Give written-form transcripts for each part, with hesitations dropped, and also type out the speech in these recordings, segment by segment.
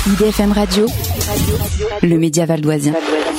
IDFM Radio, le média valdoisien.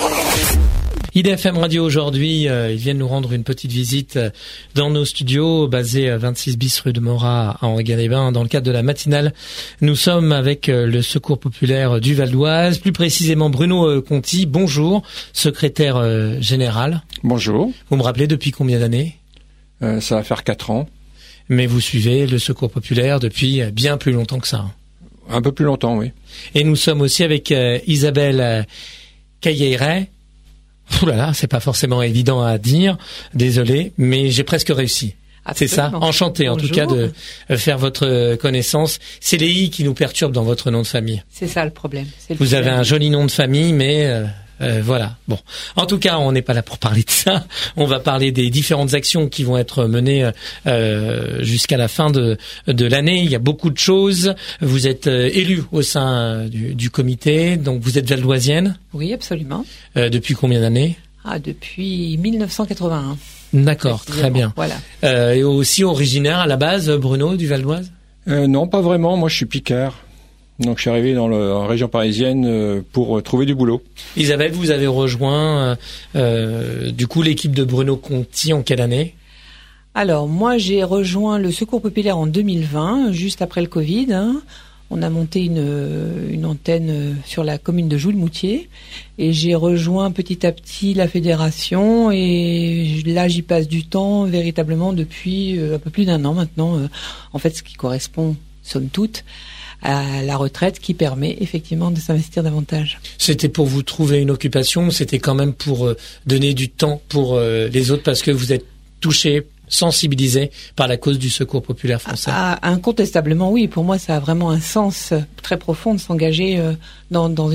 IDFM Radio aujourd'hui, ils viennent nous rendre une petite visite dans nos studios basés à 26 bis rue de Morat à Henri-Galébin. Dans le cadre de la matinale, nous sommes avec le Secours populaire du Val d'Oise, plus précisément Bruno Conti. Bonjour, secrétaire général. Bonjour. Vous me rappelez depuis combien d'années ? Ça va faire 4 ans. Mais vous suivez le Secours populaire depuis bien plus longtemps que ça. Un peu plus longtemps, oui. Et nous sommes aussi avec Isabelle Cailleret. Ouh là là, c'est pas forcément évident à dire. Désolé, mais j'ai presque réussi. Absolument. C'est ça. Enchanté, en tout cas, de faire votre connaissance. C'est les I qui nous perturbent dans votre nom de famille. C'est ça le problème. Vous avez un joli nom de famille, mais voilà. Bon. En tout cas, on n'est pas là pour parler de ça. On va parler des différentes actions qui vont être menées jusqu'à la fin de l'année. Il y a beaucoup de choses. Vous êtes élue au sein du comité, donc vous êtes valdoisienne. Oui, absolument. Depuis combien d'années ? Depuis 1981. D'accord, très bien. Voilà. Et aussi originaire à la base, Bruno, du Val d'Oise ? Non, pas vraiment. Moi, je suis Picard. Donc, je suis arrivé en région parisienne pour trouver du boulot. Isabelle, vous avez rejoint du coup l'équipe de Bruno Conti en quelle année ? Alors, moi, j'ai rejoint le Secours populaire en 2020, juste après le Covid. On a monté une antenne sur la commune de Joules-Moutier et j'ai rejoint petit à petit la fédération et là, j'y passe du temps véritablement depuis un peu plus d'un an maintenant. En fait, ce qui correspond, somme toute, à la retraite qui permet effectivement de s'investir davantage. C'était pour vous trouver une occupation, c'était quand même pour donner du temps pour les autres parce que vous êtes touché, sensibilisé par la cause du Secours populaire français. Incontestablement, oui. Pour moi, ça a vraiment un sens très profond de s'engager dans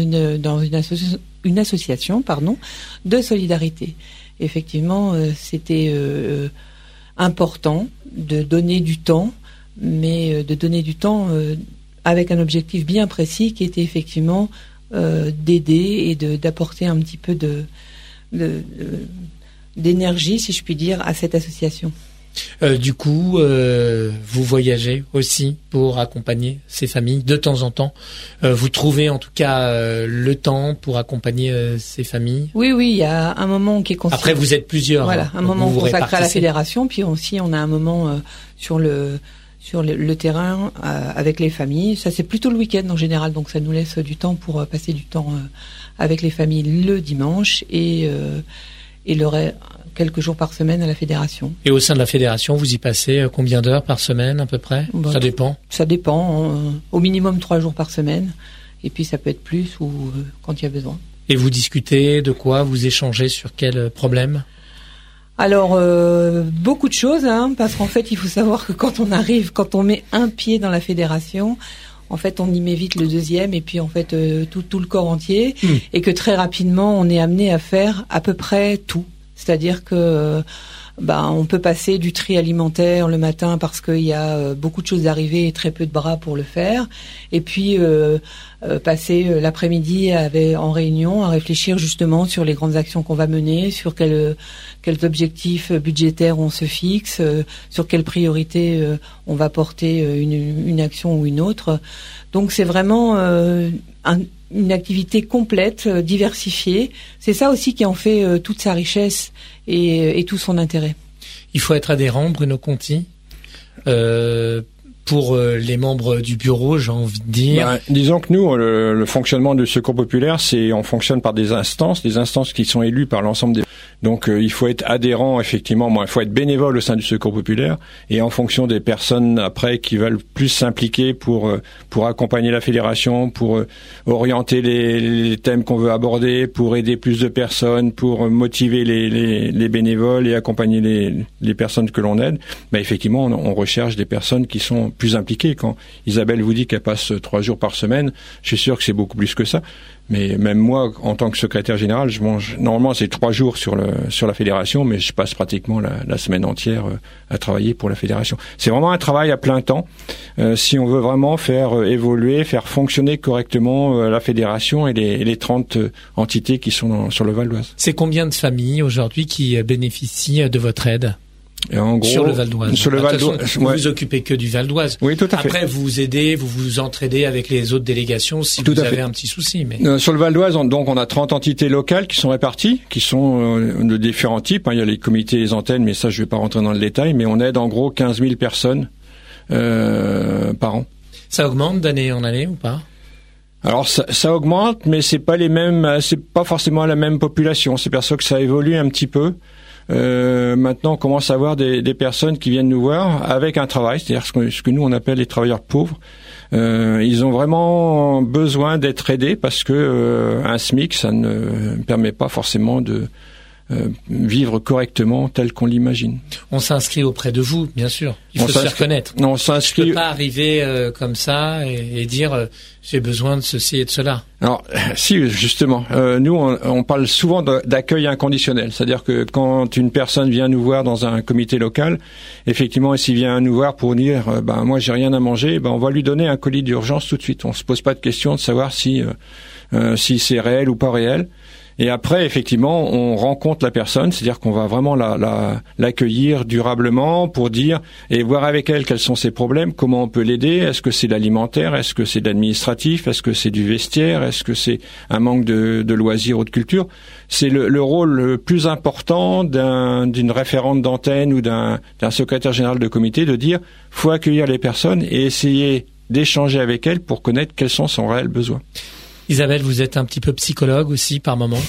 une association de solidarité. Effectivement, c'était important de donner du temps, mais de donner du temps avec un objectif bien précis qui était effectivement d'aider et d'apporter un petit peu d'énergie, si je puis dire, à cette association. Du coup, vous voyagez aussi pour accompagner ces familles de temps en temps. Vous trouvez en tout cas le temps pour accorder ces familles. Oui, il y a un moment qui est consacré. Après, vous êtes plusieurs. Voilà, un moment consacré à la fédération, puis aussi on a un moment sur le terrain avec les familles. Ça, c'est plutôt le week-end en général, donc ça nous laisse du temps pour passer du temps avec les familles le dimanche et quelques jours par semaine à la fédération. Et au sein de la fédération, vous y passez combien d'heures par semaine à peu près ? Ça dépend. Ça dépend. Au minimum 3 jours par semaine. Et puis ça peut être plus ou quand il y a besoin. Et vous discutez de quoi ? Vous échangez sur quel problème ? Alors, beaucoup de choses, parce qu'en fait, il faut savoir que quand on met un pied dans la fédération, en fait, on y met vite le deuxième et puis en fait, tout le corps entier. Et que très rapidement, on est amené à faire à peu près tout. C'est-à-dire que on peut passer du tri alimentaire le matin parce qu'il y a beaucoup de choses arrivées et très peu de bras pour le faire. Et puis passer l'après-midi en réunion à réfléchir justement sur les grandes actions qu'on va mener, sur quels objectifs budgétaires on se fixe, sur quelles priorités on va porter une action ou une autre. Donc c'est vraiment une activité complète, diversifiée. C'est ça aussi qui en fait toute sa richesse et tout son intérêt. Il faut être adhérent, Bruno Conti. Pour les membres du bureau, j'ai envie de dire. Disons que nous, le fonctionnement du Secours populaire, on fonctionne par des instances qui sont élues par l'ensemble des... Donc il faut être adhérent, effectivement, il faut être bénévole au sein du Secours populaire et en fonction des personnes après qui veulent plus s'impliquer pour accompagner la fédération, pour orienter les thèmes qu'on veut aborder, pour aider plus de personnes, pour motiver les bénévoles et accompagner les personnes que l'on aide. Effectivement, on recherche des personnes qui sont plus impliquées. Quand Isabelle vous dit qu'elle passe 3 jours par semaine, je suis sûr que c'est beaucoup plus que ça. Mais même moi, en tant que secrétaire général, normalement c'est 3 jours sur la fédération, mais je passe pratiquement la semaine entière à travailler pour la fédération. C'est vraiment un travail à plein temps. Si on veut vraiment faire évoluer, faire fonctionner correctement la fédération et les 30 entités qui sont sur le Val d'Oise. C'est combien de familles aujourd'hui qui bénéficient de votre aide ? Et en gros, sur le Val d'Oise. Sur le Val d'Oise, vous vous occupez que du Val d'Oise. Oui, tout à fait. Après, vous vous aidez, vous vous entraidez avec les autres délégations si vous avez un petit souci. Mais sur le Val d'Oise, donc on a 30 entités locales qui sont réparties, qui sont de différents types. Il y a les comités, les antennes, mais ça, je vais pas rentrer dans le détail. Mais on aide en gros 15 000 personnes par an. Ça augmente d'année en année ou pas? Alors ça augmente, mais c'est pas forcément la même population. C'est perçu que ça évolue un petit peu. Maintenant, on commence à avoir des personnes qui viennent nous voir avec un travail, c'est-à-dire ce que nous on appelle les travailleurs pauvres. Ils ont vraiment besoin d'être aidés parce que un SMIC, ça ne permet pas forcément de vivre correctement tel qu'on l'imagine. On s'inscrit auprès de vous, bien sûr. Il faut se faire connaître. On s'inscrit. Je peux pas arriver comme ça et dire j'ai besoin de ceci et de cela. Alors, si, justement. Nous, on parle souvent d'accueil inconditionnel. C'est-à-dire que quand une personne vient nous voir dans un comité local, effectivement, s'il vient nous voir pour dire moi j'ai rien à manger, on va lui donner un colis d'urgence tout de suite. On se pose pas de question de savoir si c'est réel ou pas réel. Et après, effectivement, on rencontre la personne, c'est-à-dire qu'on va vraiment l'accueillir durablement pour dire et voir avec elle quels sont ses problèmes, comment on peut l'aider, est-ce que c'est l'alimentaire, est-ce que c'est de l'administratif, est-ce que c'est du vestiaire, est-ce que c'est un manque de loisirs ou de culture. C'est le rôle le plus important d'une référente d'antenne ou d'un secrétaire général de comité de dire faut accueillir les personnes et essayer d'échanger avec elles pour connaître quels sont son réel besoin. Isabelle, vous êtes un petit peu psychologue aussi par moment.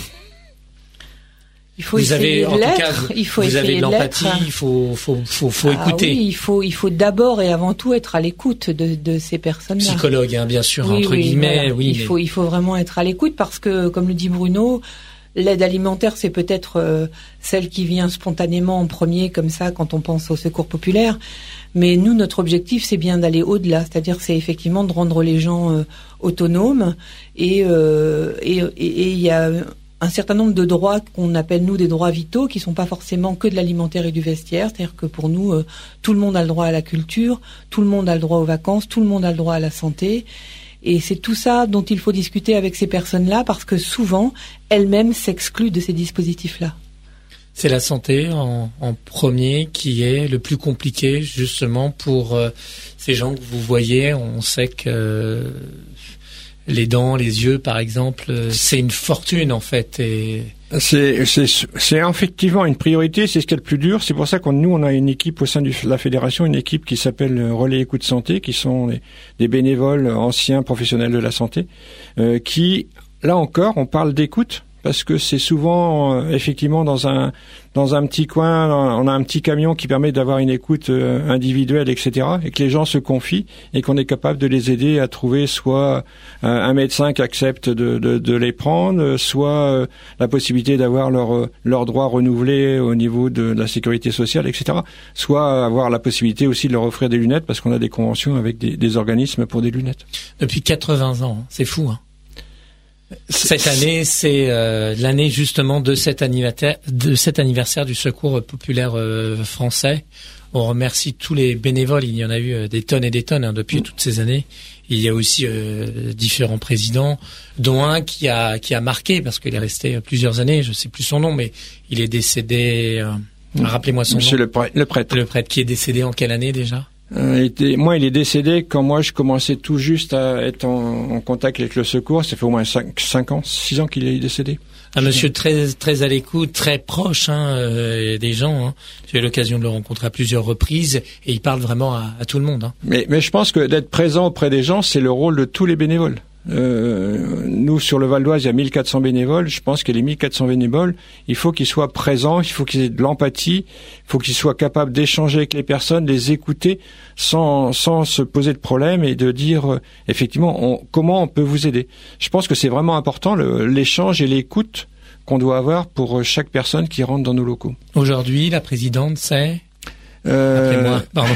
Il faut essayer de l'être. Vous avez de l'empathie. Il faut écouter. Oui, il faut d'abord et avant tout être à l'écoute de ces personnes-là. Psychologue, bien sûr, entre guillemets. Voilà. Oui, il faut vraiment être à l'écoute parce que, comme le dit Bruno, l'aide alimentaire, c'est peut-être celle qui vient spontanément en premier, comme ça, quand on pense au secours populaire. Mais nous, notre objectif, c'est bien d'aller au-delà. C'est-à-dire, c'est effectivement de rendre les gens autonomes. Et il y a un certain nombre de droits qu'on appelle, nous, des droits vitaux, qui sont pas forcément que de l'alimentaire et du vestiaire. C'est-à-dire que pour nous, tout le monde a le droit à la culture, tout le monde a le droit aux vacances, tout le monde a le droit à la santé. Et c'est tout ça dont il faut discuter avec ces personnes-là, parce que souvent, elles-mêmes s'excluent de ces dispositifs-là. C'est la santé en premier qui est le plus compliqué justement pour ces gens que vous voyez. On sait que les dents, les yeux par exemple, c'est une fortune en fait. Et c'est effectivement une priorité, c'est ce qui est le plus dur. C'est pour ça qu'on nous on a une équipe au sein de la fédération, une équipe qui s'appelle Relais Écoute Santé, qui sont des bénévoles anciens professionnels de la santé, qui là encore on parle d'écoute. Parce que c'est souvent effectivement dans un petit coin, on a un petit camion qui permet d'avoir une écoute individuelle, etc. Et que les gens se confient et qu'on est capable de les aider à trouver soit un médecin qui accepte de les prendre, soit la possibilité d'avoir leurs droits renouvelés au niveau de la sécurité sociale, etc. Soit avoir la possibilité aussi de leur offrir des lunettes parce qu'on a des conventions avec des organismes pour des lunettes. Depuis 80 ans, c'est fou, hein. Cette année, c'est l'année justement de cet anniversaire du Secours populaire français. On remercie tous les bénévoles. Il y en a eu des tonnes et des tonnes depuis toutes ces années. Il y a aussi différents présidents, dont un qui a marqué parce qu'il est resté plusieurs années. Je sais plus son nom, mais il est décédé. Rappelez-moi son nom. Monsieur le prêtre. Le prêtre qui est décédé en quelle année déjà? Il est décédé quand moi je commençais tout juste à être en contact avec le secours. Ça fait au moins 6 ans qu'il est décédé. Un monsieur très, très à l'écoute, très proche des gens. J'ai eu l'occasion de le rencontrer à plusieurs reprises et il parle vraiment à tout le monde. Mais je pense que d'être présent auprès des gens, c'est le rôle de tous les bénévoles. Nous, sur le Val d'Oise, il y a 1400 bénévoles. Je pense que les 1400 bénévoles, il faut qu'ils soient présents, il faut qu'ils aient de l'empathie, il faut qu'ils soient capables d'échanger avec les personnes, les écouter sans se poser de problème et de dire effectivement comment on peut vous aider. Je pense que c'est vraiment important l'échange et l'écoute qu'on doit avoir pour chaque personne qui rentre dans nos locaux. Aujourd'hui, la présidente, c'est après-moi, pardon.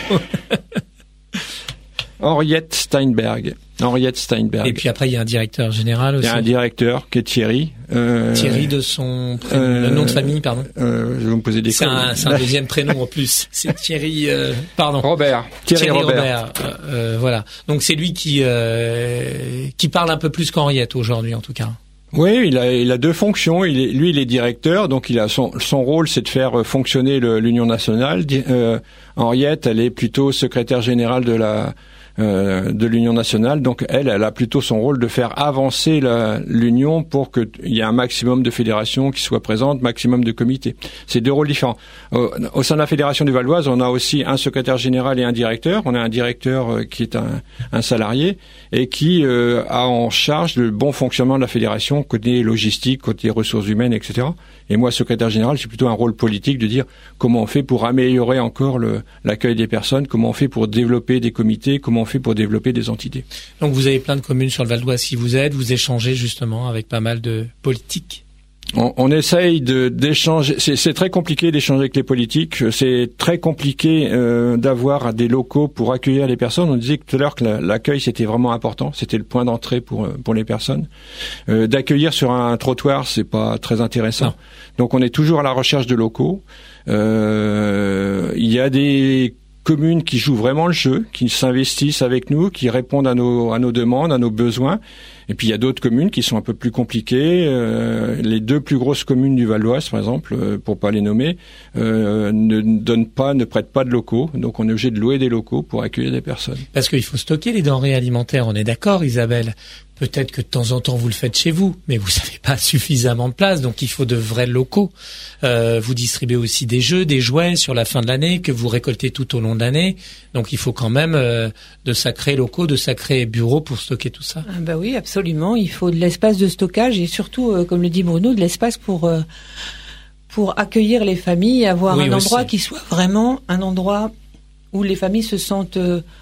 Henriette Steinberg. Et puis après, il y a un directeur général aussi. Il y a un directeur qui est Thierry. Thierry de son le nom de famille, pardon. Je vais me poser des questions. C'est un deuxième prénom en plus. C'est Thierry, pardon. Robert. Thierry Robert. Voilà. Donc c'est lui qui parle un peu plus qu'Henriette aujourd'hui, en tout cas. Oui, il a deux fonctions. Il est directeur, donc il a son rôle, c'est de faire fonctionner l'Union nationale. Henriette, elle est plutôt secrétaire générale de l'Union nationale, donc elle a plutôt son rôle de faire avancer l'Union pour qu'il y ait un maximum de fédérations qui soient présentes, maximum de comités. C'est deux rôles différents. Au sein de la Fédération du Val d'Oise, on a aussi un secrétaire général et un directeur. On a un directeur qui est un salarié et qui a en charge le bon fonctionnement de la fédération, côté logistique, côté ressources humaines, etc. Et moi, secrétaire général, j'ai plutôt un rôle politique de dire comment on fait pour améliorer encore l'accueil des personnes, comment on fait pour développer des comités, comment on fait pour développer des entités. Donc vous avez plein de communes sur le Val d'Oise qui vous aident, vous échangez justement avec pas mal de politiques. On essaye d'échanger. C'est très compliqué d'échanger avec les politiques. C'est très compliqué d'avoir des locaux pour accueillir les personnes. On disait tout à l'heure que l'accueil c'était vraiment important. C'était le point d'entrée pour les personnes. D'accueillir sur un trottoir, c'est pas très intéressant. Non. Donc on est toujours à la recherche de locaux. Il y a des communes qui jouent vraiment le jeu, qui s'investissent avec nous, qui répondent à nos demandes, à nos besoins. Et puis il y a d'autres communes qui sont un peu plus compliquées. Les deux plus grosses communes du Val d'Oise, par exemple, pour pas les nommer, ne prêtent pas de locaux. Donc on est obligé de louer des locaux pour accueillir des personnes. Parce qu'il faut stocker les denrées alimentaires, on est d'accord, Isabelle. Peut-être que de temps en temps vous le faites chez vous, mais vous n'avez pas suffisamment de place, donc il faut de vrais locaux. Vous distribuez aussi des jeux, des jouets sur la fin de l'année que vous récoltez tout au long de l'année. Donc il faut quand même de sacrés locaux, de sacrés bureaux pour stocker tout ça. Ah bah oui, absolument. Il faut de l'espace de stockage et surtout, comme le dit Bruno, de l'espace pour accueillir les familles, avoir un endroit qui soit vraiment un endroit où les familles se sentent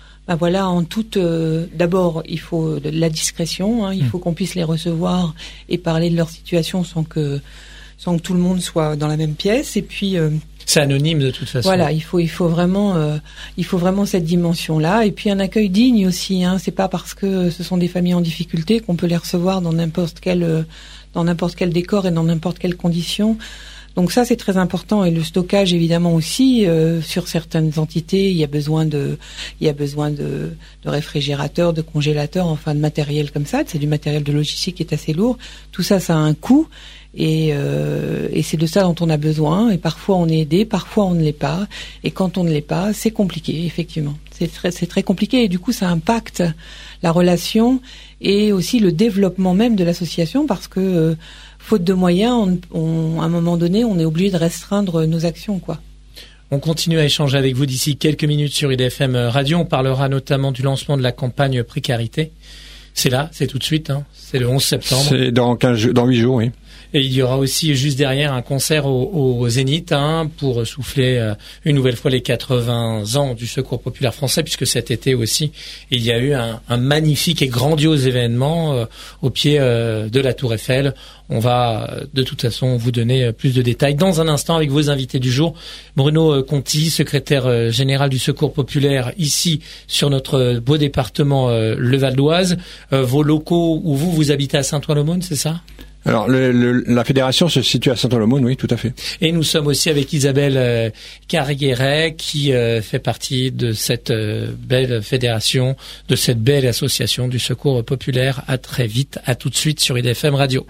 en toute. D'abord, il faut de la discrétion. Il faut qu'on puisse les recevoir et parler de leur situation sans que tout le monde soit dans la même pièce. Et puis. C'est anonyme de toute façon. Voilà, il faut vraiment cette dimension-là. Et puis un accueil digne aussi. C'est pas parce que ce sont des familles en difficulté qu'on peut les recevoir dans n'importe quel décor et dans n'importe quelle condition. Donc ça, c'est très important. Et le stockage, évidemment aussi, sur certaines entités, il y a besoin de réfrigérateurs, de congélateurs, enfin de matériel comme ça. C'est du matériel de logistique qui est assez lourd. Tout ça, ça a un coût. Et c'est de ça dont on a besoin. Et parfois on est aidé, parfois on ne l'est pas. Et quand on ne l'est pas, c'est compliqué, effectivement. C'est très compliqué. Et du coup, ça impacte la relation et aussi le développement même de l'association parce que faute de moyens, à un moment donné, on est obligé de restreindre nos actions, quoi. On continue à échanger avec vous d'ici quelques minutes sur IDFM Radio. On parlera notamment du lancement de la campagne Précarité. C'est là, c'est tout de suite, c'est le 11 septembre. C'est dans 8 jours, oui. Et il y aura aussi juste derrière un concert au Zénith pour souffler une nouvelle fois les 80 ans du Secours populaire français, puisque cet été aussi, il y a eu un magnifique et grandiose événement au pied de la Tour Eiffel. On va de toute façon vous donner plus de détails dans un instant avec vos invités du jour. Bruno Conti, secrétaire général du Secours populaire ici sur notre beau département le Val d'Oise. Vos locaux où vous habitez à Saint-Ouen-l'Aumône, c'est ça ? Alors, la fédération se situe à Saint-Ouen-l'Aumône, oui, tout à fait. Et nous sommes aussi avec Isabelle Carrieret, qui fait partie de cette belle fédération, de cette belle association du Secours populaire. À très vite, à tout de suite sur IDFM Radio.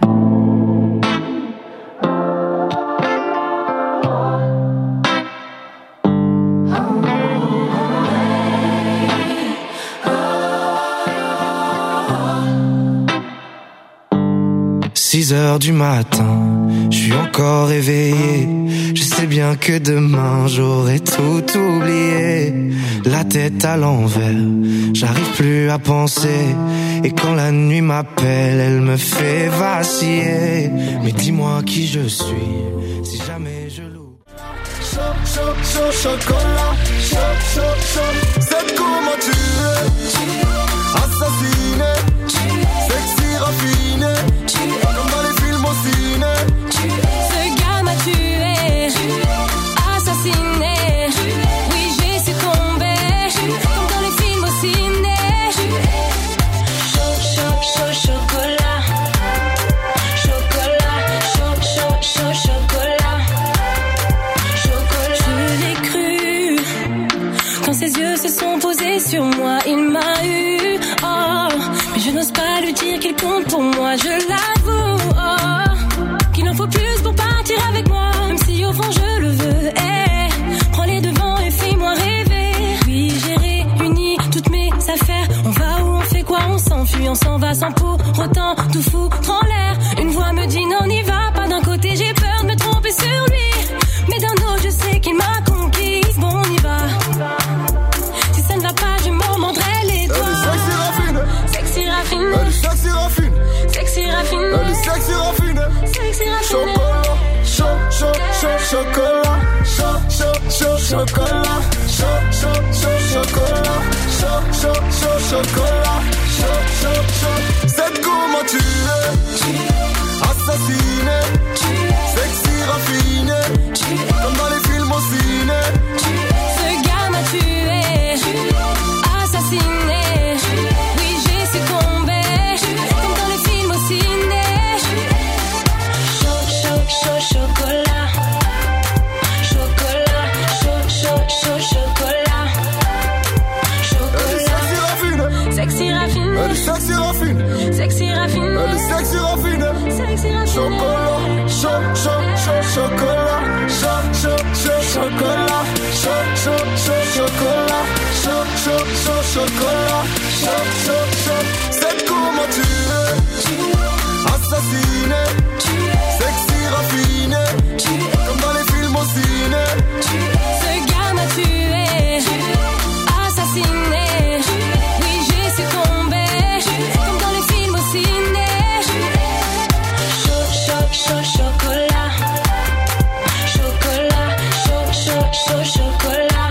Heures du matin, je suis encore éveillé. Je sais bien que demain j'aurai tout oublié. La tête à l'envers, j'arrive plus à penser. Et quand la nuit m'appelle, elle me fait vaciller. Mais dis-moi qui je suis, si jamais je loupe. Chocolat, c'est comment tu es. Assassiné, sexy raffiné. Comme dans les films au ciné. Ce gars m'a tué, assassiné. Oui, j'ai succombé, comme dans les films au ciné. Chocolat. Je l'ai cru quand ses yeux se sont posés sur moi. Il m'a eu, mais je n'ose pas lui dire qu'il compte pour moi. Je l'avoue. faut plus pour partir avec moi, même si au fond je le veux. Prends les devants et fais-moi rêver. Oui, j'ai réuni toutes mes affaires. On va où, on fait quoi, on s'enfuit, on s'en va sans pour autant tout foutre en l'air. Une voix me dit non, n'y va pas. D'un côté j'ai peur de me tromper sur lui, mais d'un autre je sais qu'il m'a conquise. Bon, on y va. Si ça ne va pas, je m'en mordrai les doigts. Sexy raffine, sexy raffine, sexy raffine, sexy raffine, sexy raffine. chocolat, chocolat, chocolat, chocolat, c'est comment tu es, assassiné, sexy raffiné, comme dans les films au ciné. Ce gars m'a tué, assassiné. Oui, j'ai succombé, comme dans les films au ciné. Chocolat, chocolat, chocolat, chocolat. Sexy raffine, sexy raffine, sexy raffine, sexy raffine, sexy raffine. chocolat, chocolat, chocolat, c'est comment tu es, assassiné, sexy raffiné, comme dans les films au ciné. Ce gars m'a tué, assassiné. Oui, j'ai succombé, comme dans les films au ciné. Chocolat, chocolat, chocolat, chocolat.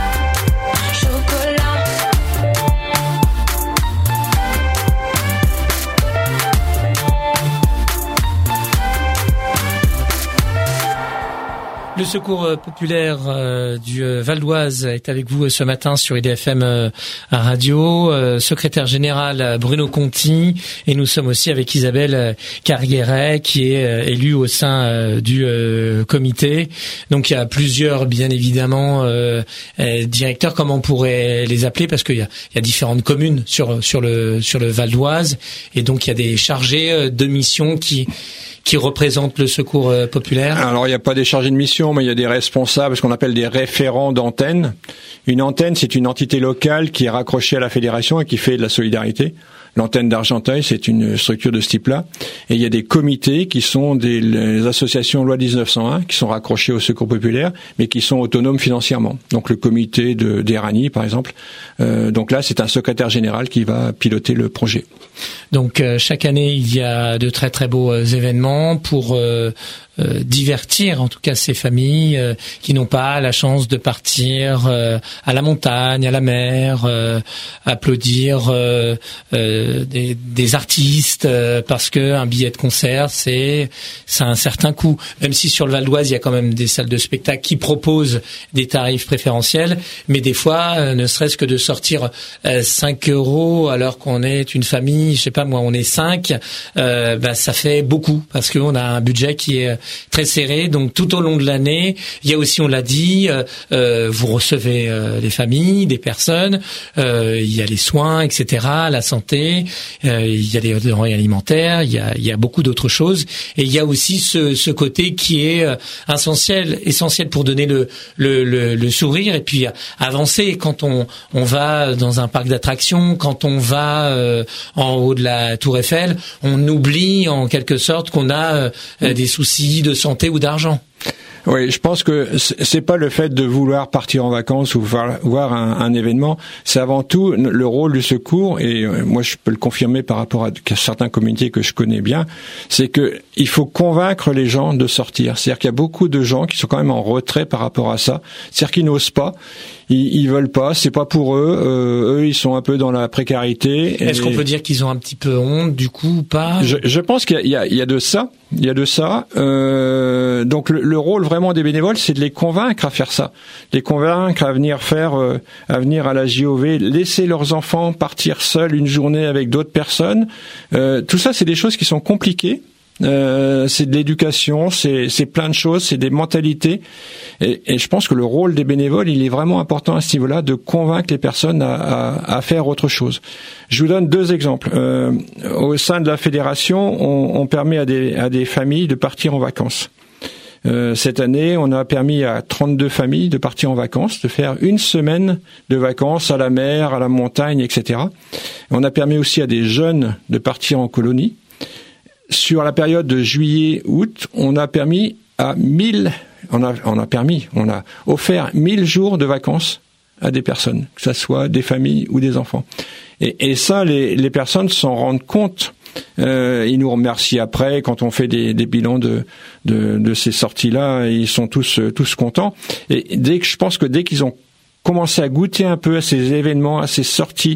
Le secours populaire du Val d'Oise est avec vous ce matin sur IDFM Radio, secrétaire général Bruno Conti, et nous sommes aussi avec Isabelle Cargueret qui est élue au sein du comité. Donc il y a plusieurs, bien évidemment, directeurs, comme on pourrait les appeler, parce qu'il y a différentes communes sur le Val d'Oise, et donc il y a des chargés de mission qui représentent le secours populaire. Alors, il n'y a pas des chargés de mission, mais il y a des responsables, ce qu'on appelle des référents d'antenne. Une antenne, c'est une entité locale qui est raccrochée à la fédération et qui fait de la solidarité. L'antenne d'Argenteuil, c'est une structure de ce type-là. Et il y a des comités qui sont les associations loi 1901, qui sont raccrochées au secours populaire, mais qui sont autonomes financièrement. Donc le comité d'Erani, par exemple. Donc là, c'est un secrétaire général qui va piloter le projet. Donc chaque année, il y a de très très beaux événements pour divertir en tout cas ces familles qui n'ont pas la chance de partir à la montagne, à la mer, applaudir des artistes parce que un billet de concert c'est un certain coût. Même si sur le Val d'Oise il y a quand même des salles de spectacle qui proposent des tarifs préférentiels, mais des fois ne serait-ce que de sortir 5 € alors qu'on est une famille, je sais pas moi, on est 5, ça fait beaucoup parce qu'on a un budget qui est très serré. Donc tout au long de l'année, il y a aussi, on l'a dit, vous recevez les familles, des personnes, il y a les soins, etc., la santé, il y a les denrées alimentaires, il y a beaucoup d'autres choses, et il y a aussi ce côté qui est essentiel pour donner le sourire et puis avancer quand on va dans un parc d'attractions, quand on va en haut de la Tour Eiffel, on oublie en quelque sorte qu'on a des soucis de santé ou d'argent. Oui, je pense que c'est pas le fait de vouloir partir en vacances ou voir un événement, c'est avant tout le rôle du secours, et moi je peux le confirmer par rapport à certains comités que je connais bien, c'est que il faut convaincre les gens de sortir. C'est-à-dire qu'il y a beaucoup de gens qui sont quand même en retrait par rapport à ça, c'est-à-dire qu'ils n'osent pas. Ils veulent pas, c'est pas pour eux. Eux, ils sont un peu dans la précarité. Est-ce qu'on peut dire qu'ils ont un petit peu honte, du coup, ou pas? Je pense qu'il y a de ça. Il y a de ça. Donc le rôle vraiment des bénévoles, c'est de les convaincre à faire ça, les convaincre à venir à la JOV, laisser leurs enfants partir seuls une journée avec d'autres personnes. Tout ça, c'est des choses qui sont compliquées. c'est de l'éducation, c'est plein de choses, c'est des mentalités. Et je pense que le rôle des bénévoles, il est vraiment important à ce niveau-là, de convaincre les personnes à faire autre chose. Je vous donne 2 exemples. Au sein de la fédération, on permet à des familles de partir en vacances. Cette année, on a permis à 32 familles de partir en vacances, de faire une semaine de vacances à la mer, à la montagne, etc. On a permis aussi à des jeunes de partir en colonie. Sur la période de juillet-août, on a offert 1000 jours de vacances à des personnes, que ça soit des familles ou des enfants. Et ça, les personnes s'en rendent compte. Ils nous remercient après quand on fait des bilans de ces sorties-là. Ils sont tous contents. Et je pense que dès qu'ils ont commencé à goûter un peu à ces événements, à ces sorties,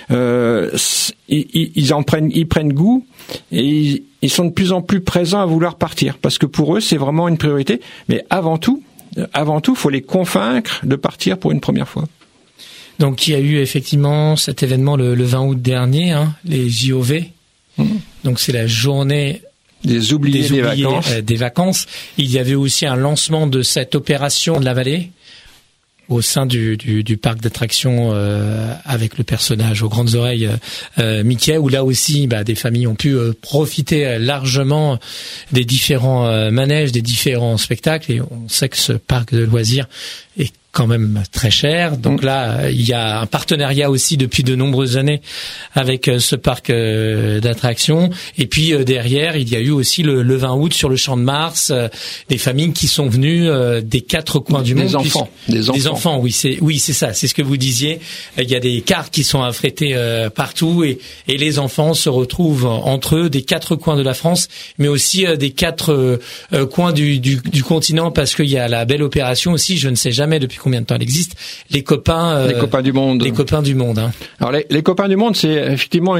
ils prennent goût et ils sont de plus en plus présents à vouloir partir, parce que pour eux c'est vraiment une priorité. Mais avant tout, faut les convaincre de partir pour une première fois. Donc il y a eu effectivement cet événement le 20 août dernier, les JOV. Donc c'est la journée des oubliés des vacances. Il y avait aussi un lancement de cette opération de la vallée au sein du parc d'attractions avec le personnage aux grandes oreilles Mickey, où là aussi des familles ont pu profiter largement des différents manèges, des différents spectacles, et on sait que ce parc de loisirs est quand même très cher. Donc là, il y a un partenariat aussi depuis de nombreuses années avec ce parc d'attractions. Et puis derrière, il y a eu aussi le 20 août sur le Champ de Mars, des familles qui sont venues des 4 coins du monde. Des enfants, oui, c'est ça, c'est ce que vous disiez. Il y a des cartes qui sont affrétées partout, et les enfants se retrouvent entre eux des 4 coins de la France, mais aussi des 4 coins du continent, parce qu'il y a la belle opération aussi, je ne sais jamais depuis combien de temps elle existe, les copains du monde. Les copains du monde. Alors les copains du monde, c'est effectivement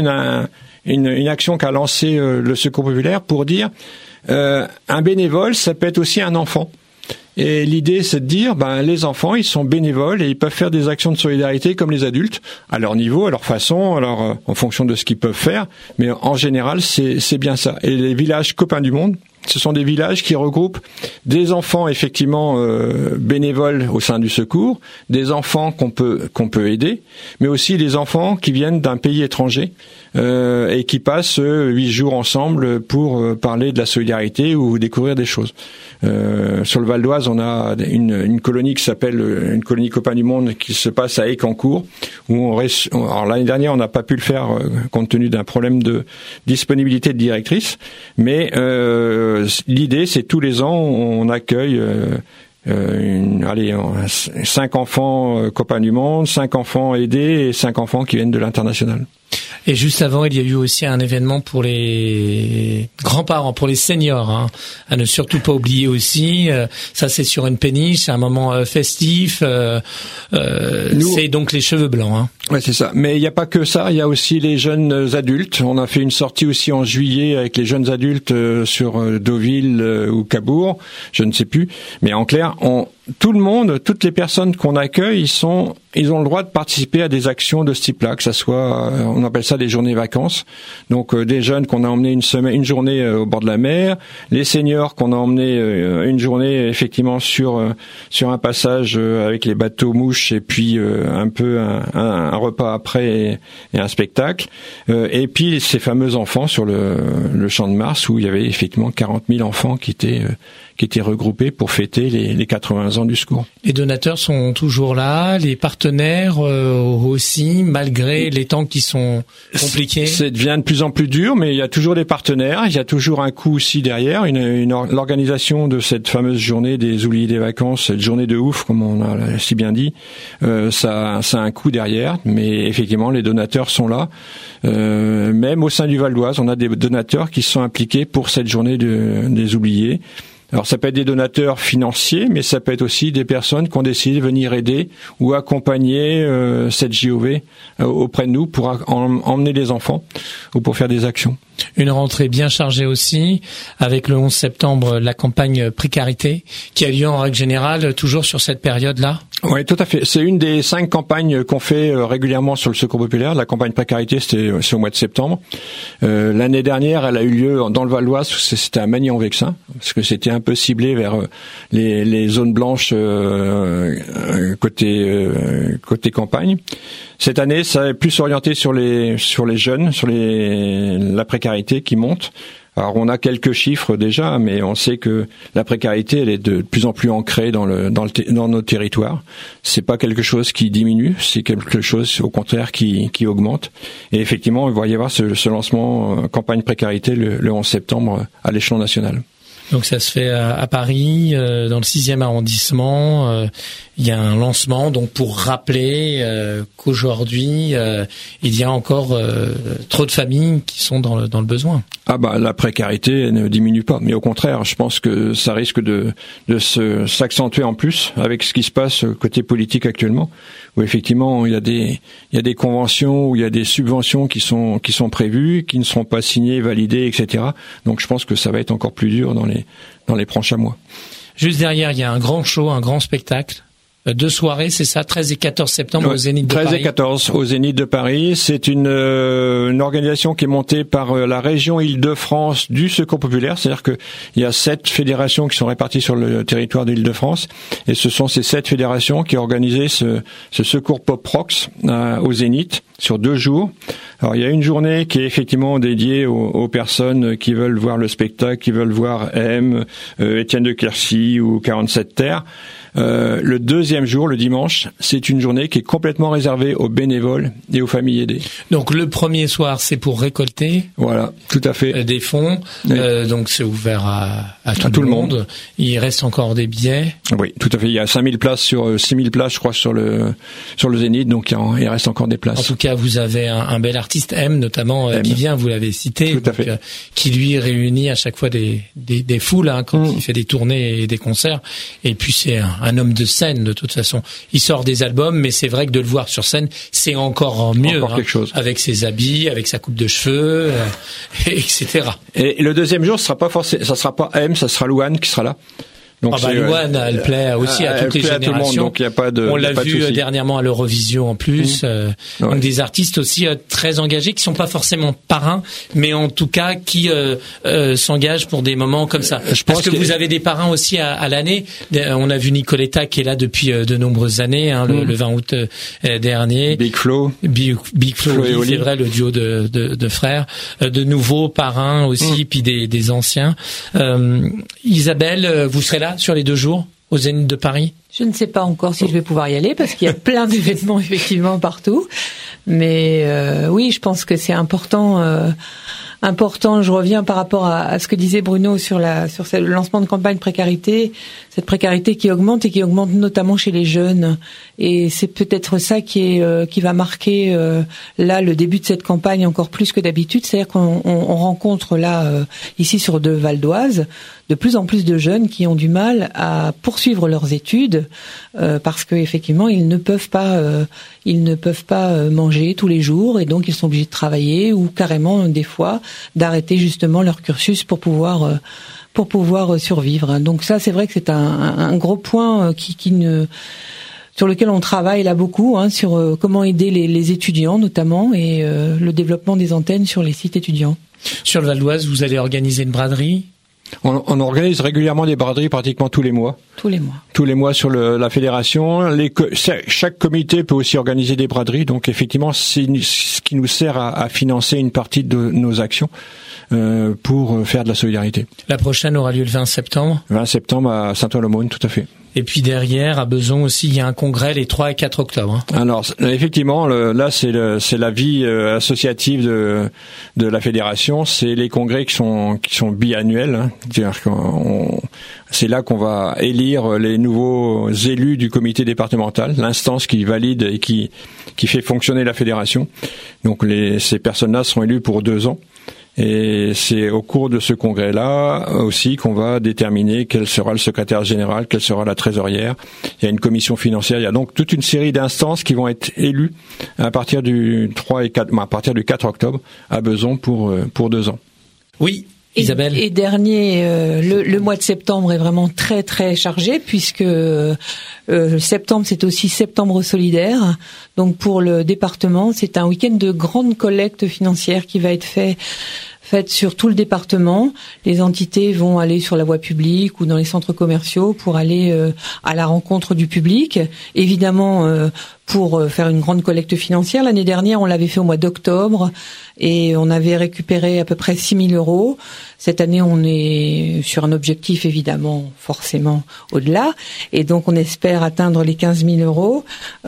une action qu'a lancée le Secours populaire pour dire un bénévole, ça peut être aussi un enfant. Et l'idée, c'est de dire, les enfants, ils sont bénévoles et ils peuvent faire des actions de solidarité comme les adultes, à leur niveau, à leur façon, en fonction de ce qu'ils peuvent faire. Mais en général, c'est bien ça. Et les villages copains du monde, ce sont des villages qui regroupent des enfants effectivement bénévoles au sein du secours, des enfants qu'on peut aider, mais aussi des enfants qui viennent d'un pays étranger et qui passent 8 jours ensemble pour parler de la solidarité ou découvrir des choses. Sur le Val d'Oise, on a une colonie qui s'appelle une colonie Copains du Monde qui se passe à Écancourt, où alors l'année dernière on n'a pas pu le faire compte tenu d'un problème de disponibilité de directrice, mais l'idée, c'est tous les ans, on accueille 5 enfants copains du monde, 5 enfants aidés et 5 enfants qui viennent de l'international. Et juste avant, il y a eu aussi un événement pour les grands-parents, pour les seniors, à ne surtout pas oublier aussi. Ça, c'est sur une péniche, c'est un moment festif. C'est donc les cheveux blancs. Ouais, c'est ça. Mais il n'y a pas que ça. Il y a aussi les jeunes adultes. On a fait une sortie aussi en juillet avec les jeunes adultes sur Deauville ou Cabourg, je ne sais plus. Mais en clair, tout le monde, toutes les personnes qu'on accueille, ils ont le droit de participer à des actions de ce type-là, que ça soit, on appelle ça des journées vacances. Donc des jeunes qu'on a emmenés une journée au bord de la mer, les seniors qu'on a emmenés une journée effectivement sur un passage avec les bateaux mouches et puis un peu un repas après et un spectacle. Et puis ces fameux enfants sur le Champ de Mars où il y avait effectivement 40 000 enfants qui étaient regroupés pour fêter les 80 ans du secours. Les donateurs sont toujours là, les partenaires aussi, malgré les temps qui sont compliqués. Ça devient de plus en plus dur, mais il y a toujours des partenaires, il y a toujours un coût aussi derrière. L'organisation de cette fameuse journée des oubliés des vacances, cette journée de ouf, comme on a si bien dit, ça a un coût derrière, mais effectivement les donateurs sont là. Même au sein du Val d'Oise, on a des donateurs qui sont impliqués pour cette journée des oubliés. Alors ça peut être des donateurs financiers, mais ça peut être aussi des personnes qui ont décidé de venir aider ou accompagner cette JOV auprès de nous pour emmener les enfants ou pour faire des actions. Une rentrée bien chargée aussi, avec le 11 septembre la campagne précarité, qui a lieu en règle générale toujours sur cette période-là. Oui, tout à fait. C'est une des 5 campagnes qu'on fait régulièrement sur le Secours populaire. La campagne précarité, c'est au mois de septembre. L'année dernière, elle a eu lieu dans le Val d'Oise, c'était à Magny-en-Vexin, parce que c'était un peu ciblé vers les zones blanches côté campagne. Cette année, ça est plus orienté sur les jeunes, sur la précarité qui monte. Alors on a quelques chiffres déjà, mais on sait que la précarité, elle est de plus en plus ancrée dans nos territoires. C'est pas quelque chose qui diminue, c'est quelque chose au contraire qui augmente. Et effectivement, il va y avoir ce lancement campagne précarité le 11 septembre à l'échelon national. Donc ça se fait à Paris, dans le 6e arrondissement. Il y a un lancement donc pour rappeler qu'aujourd'hui il y a encore trop de familles qui sont dans le besoin. Ah bah la précarité ne diminue pas, mais au contraire, je pense que ça risque de s'accentuer en plus avec ce qui se passe côté politique actuellement, où effectivement il y a des conventions, où il y a des subventions qui sont prévues, qui ne seront pas signées, validées, etc. Donc je pense que ça va être encore plus dur dans les prochains mois. Juste derrière, il y a un grand show, un grand spectacle. 2 soirées, c'est ça, 13 et 14 septembre au Zénith de Paris. 13 et 14 au Zénith de Paris. C'est une organisation qui est montée par la région Île-de-France du Secours populaire. C'est-à-dire que il y a 7 fédérations qui sont réparties sur le territoire de l'Île-de-France. Et ce sont ces 7 fédérations qui ont organisé ce secours pop rocks au Zénith sur 2 jours. Alors il y a une journée qui est effectivement dédiée aux personnes qui veulent voir le spectacle, qui veulent voir M, Étienne de Quercy ou 47 Terres. Le deuxième jour, le dimanche, c'est une journée qui est complètement réservée aux bénévoles et aux familles aidées. Donc le premier soir, c'est pour récolter. Voilà, tout à fait. Des fonds. Oui. Donc c'est ouvert à tout le monde. Il reste encore des billets. Oui, tout à fait. Il y a 5000 places sur 6000 places, je crois, sur le Zénith. Donc il reste encore des places. En tout cas, vous avez un bel artiste, M notamment, qui vient, vous l'avez cité, tout à fait. Qui lui réunit à chaque fois des foules quand il fait des tournées et des concerts. Et puis c'est un homme de scène de toute façon. Il sort des albums, mais c'est vrai que de le voir sur scène, c'est encore mieux. Encore quelque chose. Avec ses habits, avec sa coupe de cheveux, etc. Et le deuxième jour, ça sera pas M, ça sera Louane qui sera là. Donc Louane, elle plaît aussi à toutes les générations. Donc y a pas de. On l'a vu dernièrement à l'Eurovision en plus. Donc des artistes aussi très engagés qui sont pas forcément parrains, mais en tout cas qui s'engagent pour des moments comme ça. Parce que vous avez des parrains aussi à l'année. On a vu Nicoletta qui est là depuis de nombreuses années, le 20 août dernier. Big Flo, oui, c'est vrai, le duo de frères. De nouveaux parrains aussi, puis des anciens. Isabelle, vous serez là sur les 2 jours au Zénith de Paris? Je ne sais pas encore si je vais pouvoir y aller parce qu'il y a plein d'événements effectivement partout. Mais oui, je pense que c'est important. Je reviens par rapport à ce que disait Bruno sur le lancement de campagne précarité, cette précarité qui augmente et qui augmente notamment chez les jeunes. Et c'est peut-être ça qui va marquer là le début de cette campagne encore plus que d'habitude. C'est-à-dire qu'on rencontre là ici sur le Val d'Oise de plus en plus de jeunes qui ont du mal à poursuivre leurs études parce que effectivement ils ne peuvent pas manger tous les jours et donc ils sont obligés de travailler ou carrément des fois d'arrêter justement leur cursus pour pouvoir survivre. Donc ça c'est vrai que c'est un gros point sur lequel on travaille là beaucoup, sur comment aider les étudiants notamment et le développement des antennes sur les sites étudiants. Sur le Val d'Oise, vous allez organiser une braderie? On organise régulièrement des braderies pratiquement tous les mois. Tous les mois sur la fédération. Chaque comité peut aussi organiser des braderies. Donc effectivement, c'est ce qui nous sert à financer une partie de nos actions pour faire de la solidarité. La prochaine aura lieu le 20 septembre 20 septembre à Saint-Ouen-l'Aumône, tout à fait. Et puis derrière, à Beson aussi, il y a un congrès les 3 et 4 octobre. Alors, effectivement, là, c'est la vie associative de la fédération. C'est les congrès qui sont biannuels. C'est-à-dire c'est là qu'on va élire les nouveaux élus du comité départemental, l'instance qui valide et qui fait fonctionner la fédération. Donc, ces personnes-là seront élues pour 2 ans. Et c'est au cours de ce congrès-là aussi qu'on va déterminer quel sera le secrétaire général, quelle sera la trésorière. Il y a une commission financière. Il y a donc toute une série d'instances qui vont être élues à partir du 4 octobre à Bezons pour 2 ans. Oui. Isabelle. Et dernier, le mois de septembre est vraiment très très chargé puisque septembre c'est aussi septembre solidaire. Donc pour le département, c'est un week-end de grande collecte financière qui va être faite sur tout le département. Les entités vont aller sur la voie publique ou dans les centres commerciaux pour aller à la rencontre du public. Évidemment, pour faire une grande collecte financière. L'année dernière, on l'avait fait au mois d'octobre et on avait récupéré à peu près 6 000 euros. Cette année, on est sur un objectif, évidemment, forcément au-delà. Et donc, on espère atteindre les 15 000 euros.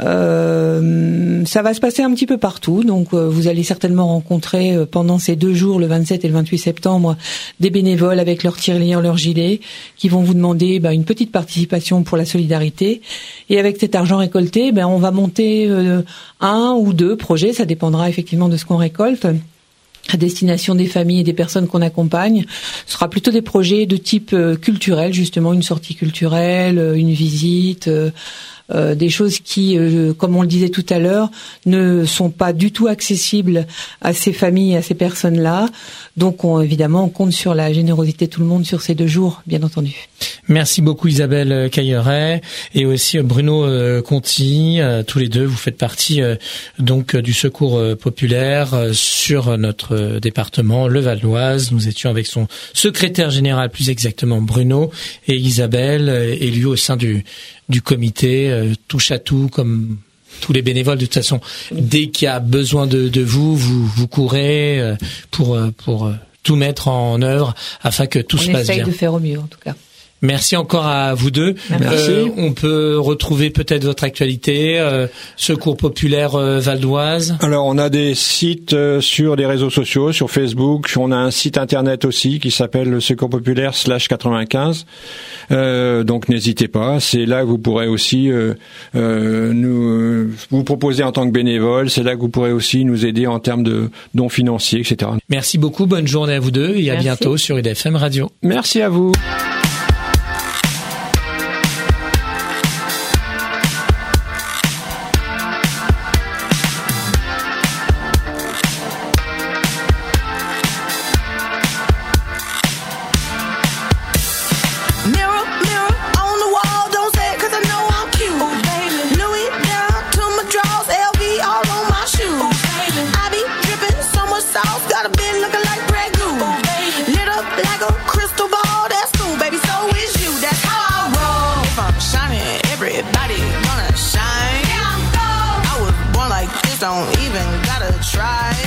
Ça va se passer un petit peu partout. Donc, vous allez certainement rencontrer pendant ces 2 jours, le 27 et le 28 septembre, des bénévoles avec leur tirelire, leur gilet, qui vont vous demander une petite participation pour la solidarité. Et avec cet argent récolté, on va monter 1 ou 2 projets, ça dépendra effectivement de ce qu'on récolte, à destination des familles et des personnes qu'on accompagne. Ce sera plutôt des projets de type culturel, justement, une sortie culturelle, une visite, des choses qui, comme on le disait tout à l'heure, ne sont pas du tout accessibles à ces familles, à ces personnes-là. Donc, évidemment, on compte sur la générosité de tout le monde sur ces 2 jours, bien entendu. Merci beaucoup Isabelle Cailleret et aussi Bruno Conti. Tous les deux, vous faites partie donc du Secours populaire sur notre département, le Val d'Oise. Nous étions avec son secrétaire général, plus exactement Bruno, et Isabelle, élue au sein du comité touche à tout comme tous les bénévoles. De toute façon, dès qu'il y a besoin de vous courez pour tout mettre en œuvre afin que tout se passe bien. On essaye de faire au mieux, en tout cas. Merci encore à vous deux. Merci. On peut retrouver peut-être votre actualité, Secours populaire Val d'Oise. Alors on a des sites sur les réseaux sociaux, sur Facebook. On a un site internet aussi qui s'appelle Secours populaire /95. Donc n'hésitez pas. C'est là que vous pourrez aussi nous vous proposer en tant que bénévole. C'est là que vous pourrez aussi nous aider en termes de dons financiers, etc. Merci beaucoup. Bonne journée à vous deux et à bientôt sur IDFM Radio. Merci à vous. Don't even gotta try.